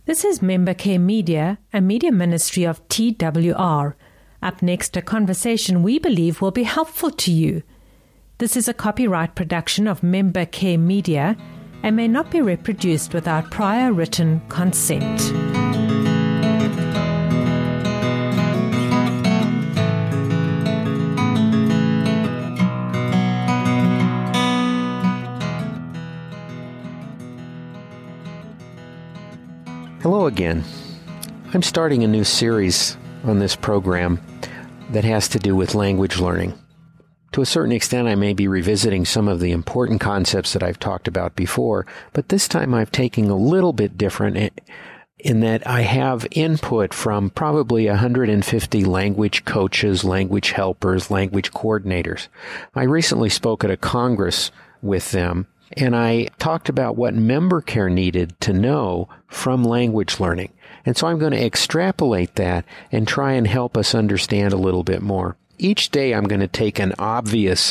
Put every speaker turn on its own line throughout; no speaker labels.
This is Member Care Media, a media ministry of TWR. Up next, a conversation we believe will be helpful to you. This is a copyright production of Member Care Media and may not be reproduced without prior written consent.
Hello again. I'm starting a new series on this program that has to do with language learning. To a certain extent, I may be revisiting some of the important concepts that I've talked about before, but this time I'm taking a little bit different in that I have input from probably 150 language coaches, language helpers, language coordinators. I recently spoke at a Congress with them, and I talked about what member care needed to know from language learning. And so I'm going to extrapolate that and try and help us understand a little bit more. Each day I'm going to take an obvious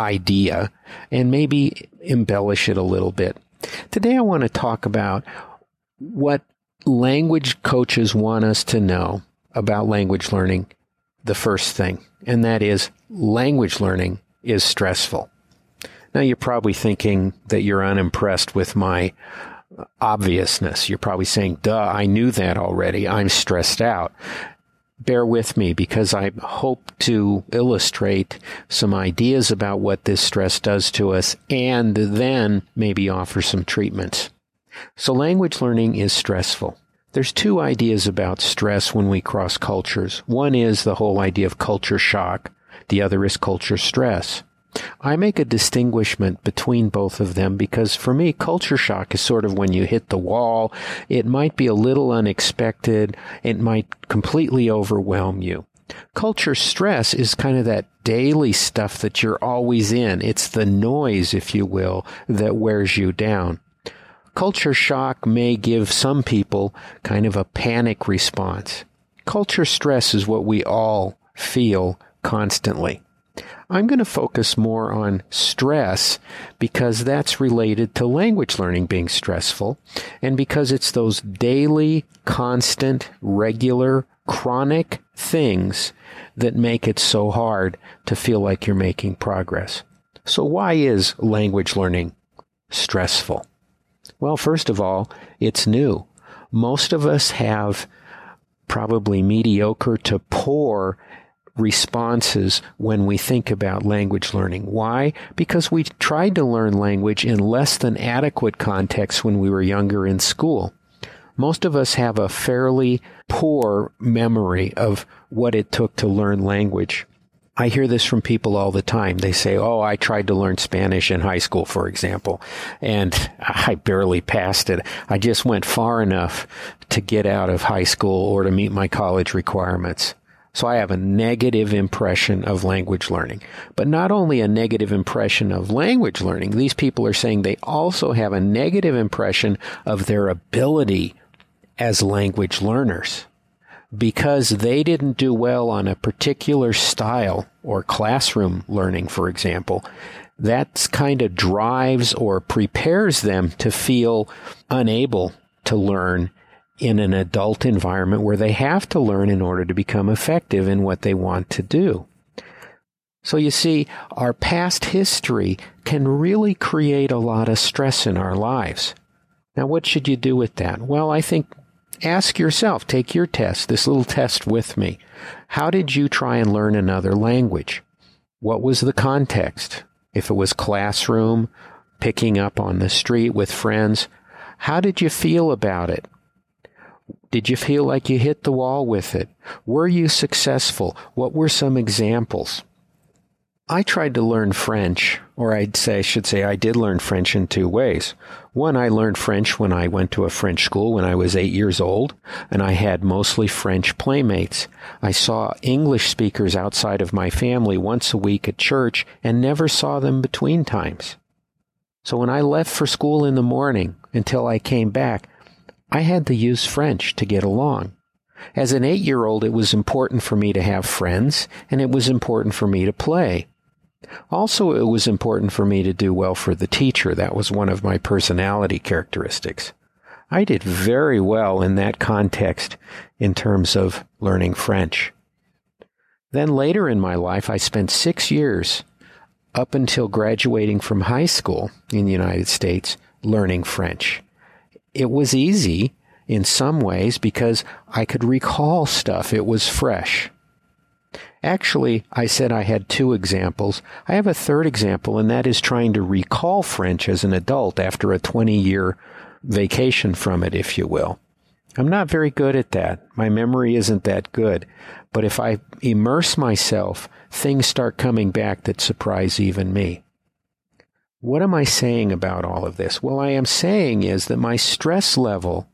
idea and maybe embellish it a little bit. Today I want to talk about what language coaches want us to know about language learning, the first thing, and that is language learning is stressful. Now, you're probably thinking that you're unimpressed with my obviousness. You're probably saying, duh, I knew that already. I'm stressed out. Bear with me because I hope to illustrate some ideas about what this stress does to us and then maybe offer some treatments. So language learning is stressful. There's two ideas about stress when we cross cultures. One is the whole idea of culture shock. The other is culture stress. I make a distinguishment between both of them because for me, culture shock is sort of when you hit the wall. It might be a little unexpected. It might completely overwhelm you. Culture stress is kind of that daily stuff that you're always in. It's the noise, if you will, that wears you down. Culture shock may give some people kind of a panic response. Culture stress is what we all feel constantly. I'm going to focus more on stress because that's related to language learning being stressful and because it's those daily, constant, regular, chronic things that make it so hard to feel like you're making progress. So why is language learning stressful? Well, first of all, it's new. Most of us have probably mediocre to poor responses when we think about language learning. Why? Because we tried to learn language in less than adequate context when we were younger in school. Most of us have a fairly poor memory of what it took to learn language. I hear this from people all the time. They say, oh, I tried to learn Spanish in high school, for example, and I barely passed it. I just went far enough to get out of high school or to meet my college requirements. So I have a negative impression of language learning. But not only a negative impression of language learning, these people are saying they also have a negative impression of their ability as language learners. Because they didn't do well on a particular style or classroom learning, for example, that kind of drives or prepares them to feel unable to learn in an adult environment where they have to learn in order to become effective in what they want to do. So you see, our past history can really create a lot of stress in our lives. Now, what should you do with that? Well, I think ask yourself, take your test, this little test with me. How did you try and learn another language? What was the context? If it was classroom, picking up on the street with friends, how did you feel about it? Did you feel like you hit the wall with it? Were you successful? What were some examples? I tried to learn French, or I should say I did learn French in two ways. One, I learned French when I went to a French school when I was 8 years old, and I had mostly French playmates. I saw English speakers outside of my family once a week at church and never saw them between times. So when I left for school in the morning until I came back, I had to use French to get along. As an 8-year-old, it was important for me to have friends, and it was important for me to play. Also, it was important for me to do well for the teacher. That was one of my personality characteristics. I did very well in that context in terms of learning French. Then later in my life, I spent 6 years up until graduating from high school in the United States learning French. It was easy in some ways because I could recall stuff. It was fresh. Actually, I said I had 2 examples. I have a third example, and that is trying to recall French as an adult after a 20-year vacation from it, if you will. I'm not very good at that. My memory isn't that good. But if I immerse myself, things start coming back that surprise even me. What am I saying about all of this? Well, I am saying is that my stress level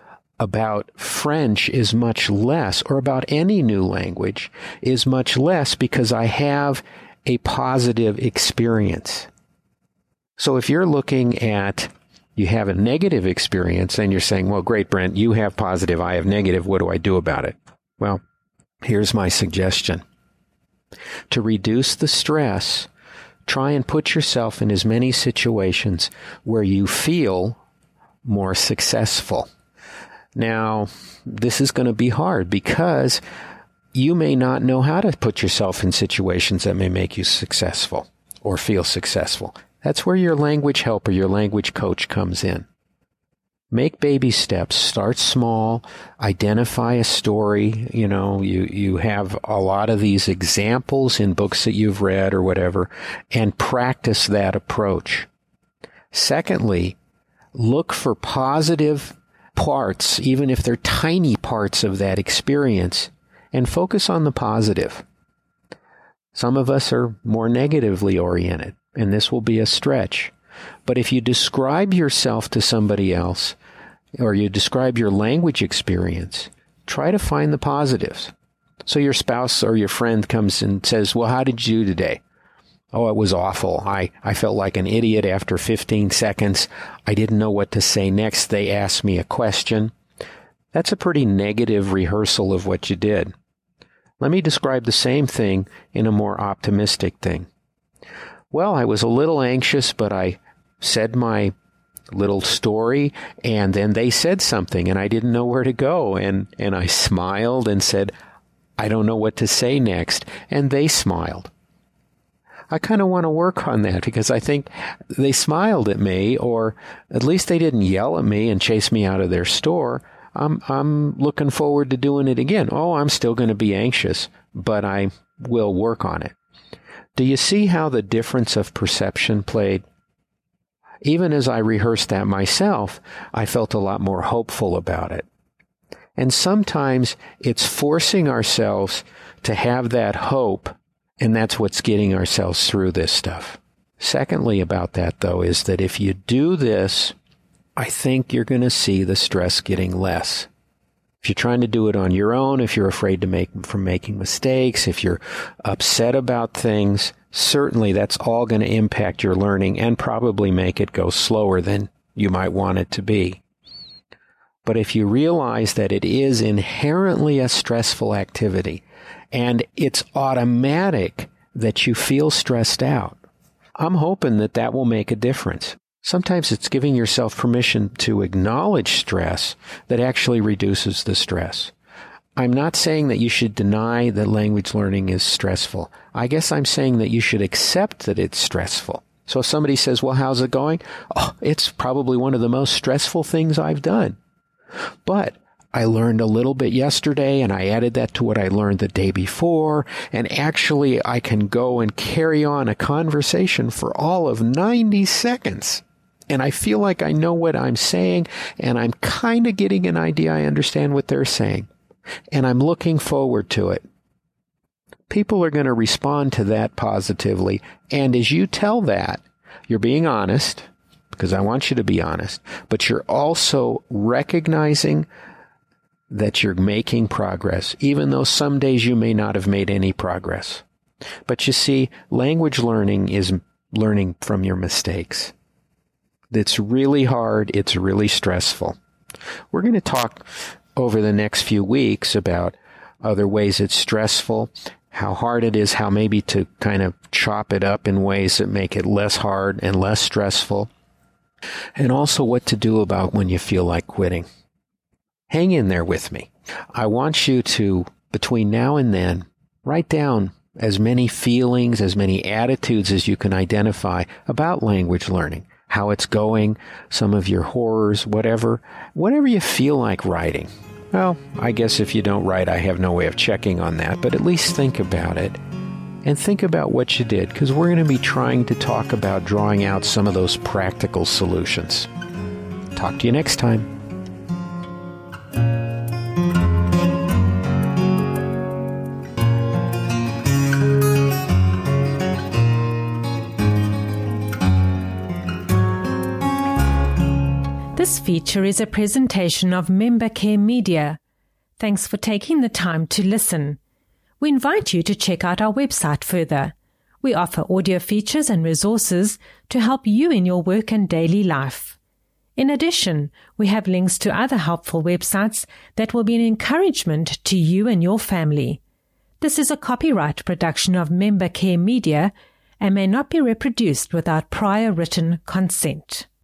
about French is much less, or about any new language is much less, because I have a positive experience. So if you're looking at, you have a negative experience and you're saying, well, great, Brent, you have positive, I have negative, what do I do about it? Well, here's my suggestion. To reduce the stress, try and put yourself in as many situations where you feel more successful. Now, this is going to be hard because you may not know how to put yourself in situations that may make you successful or feel successful. That's where your language helper, your language coach comes in. Make baby steps. Start small. Identify a story. You have a lot of these examples in books that you've read or whatever, and practice that approach. Secondly, look for positive parts, even if they're tiny parts of that experience, and focus on the positive. Some of us are more negatively oriented, and this will be a stretch. But if you describe yourself to somebody else, or you describe your language experience, try to find the positives. So your spouse or your friend comes and says, well, how did you do today? Oh, it was awful. I felt like an idiot after 15 seconds. I didn't know what to say next. They asked me a question. That's a pretty negative rehearsal of what you did. Let me describe the same thing in a more optimistic thing. Well, I was a little anxious, but I said my little story, and then they said something, and I didn't know where to go, and I smiled and said, I don't know what to say next, and they smiled. I kind of want to work on that because I think they smiled at me, or at least they didn't yell at me and chase me out of their store. I'm looking forward to doing it again. Oh, I'm still going to be anxious, but I will work on it. Do you see how the difference of perception played? Even as I rehearsed that myself, I felt a lot more hopeful about it. And sometimes it's forcing ourselves to have that hope, and that's what's getting ourselves through this stuff. Secondly about that, though, is that if you do this, I think you're going to see the stress getting less. If you're trying to do it on your own, if you're afraid from making mistakes, if you're upset about things, certainly that's all going to impact your learning and probably make it go slower than you might want it to be. But if you realize that it is inherently a stressful activity and it's automatic that you feel stressed out, I'm hoping that that will make a difference. Sometimes it's giving yourself permission to acknowledge stress that actually reduces the stress. I'm not saying that you should deny that language learning is stressful. I guess I'm saying that you should accept that it's stressful. So if somebody says, well, how's it going? Oh, it's probably one of the most stressful things I've done. But I learned a little bit yesterday, and I added that to what I learned the day before, and actually I can go and carry on a conversation for all of 90 seconds. And I feel like I know what I'm saying, and I'm kind of getting an idea I understand what they're saying. And I'm looking forward to it. People are going to respond to that positively. And as you tell that, you're being honest, because I want you to be honest, but you're also recognizing that you're making progress, even though some days you may not have made any progress. But you see, language learning is learning from your mistakes. It's really hard. It's really stressful. We're going to talk over the next few weeks about other ways it's stressful, how hard it is, how maybe to kind of chop it up in ways that make it less hard and less stressful. and also what to do about when you feel like quitting. Hang in there with me. I want you to, between now and then, write down as many feelings, as many attitudes as you can identify about language learning, how it's going, some of your horrors, whatever you feel like writing. Well, I guess if you don't write, I have no way of checking on that, but at least think about it. And think about what you did, because we're going to be trying to talk about drawing out some of those practical solutions. Talk to you next time.
This feature is a presentation of Member Care Media. Thanks for taking the time to listen. We invite you to check out our website further. We offer audio features and resources to help you in your work and daily life. In addition, we have links to other helpful websites that will be an encouragement to you and your family. This is a copyright production of Member Care Media and may not be reproduced without prior written consent.